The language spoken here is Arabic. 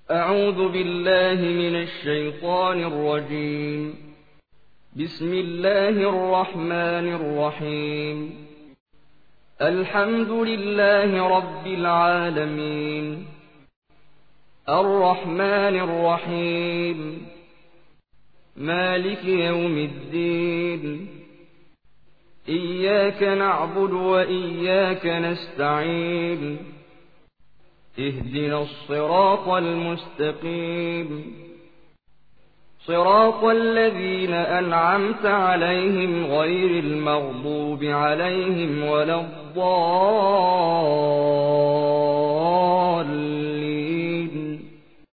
أعوذ بالله من الشيطان الرجيم. بسم الله الرحمن الرحيم. الحمد لله رب العالمين، الرحمن الرحيم، مالك يوم الدين. إياك نعبد وإياك نستعين. اهدنا الصراط المستقيم، صراط الذين أنعمت عليهم غير المغضوب عليهم ولا الضالين.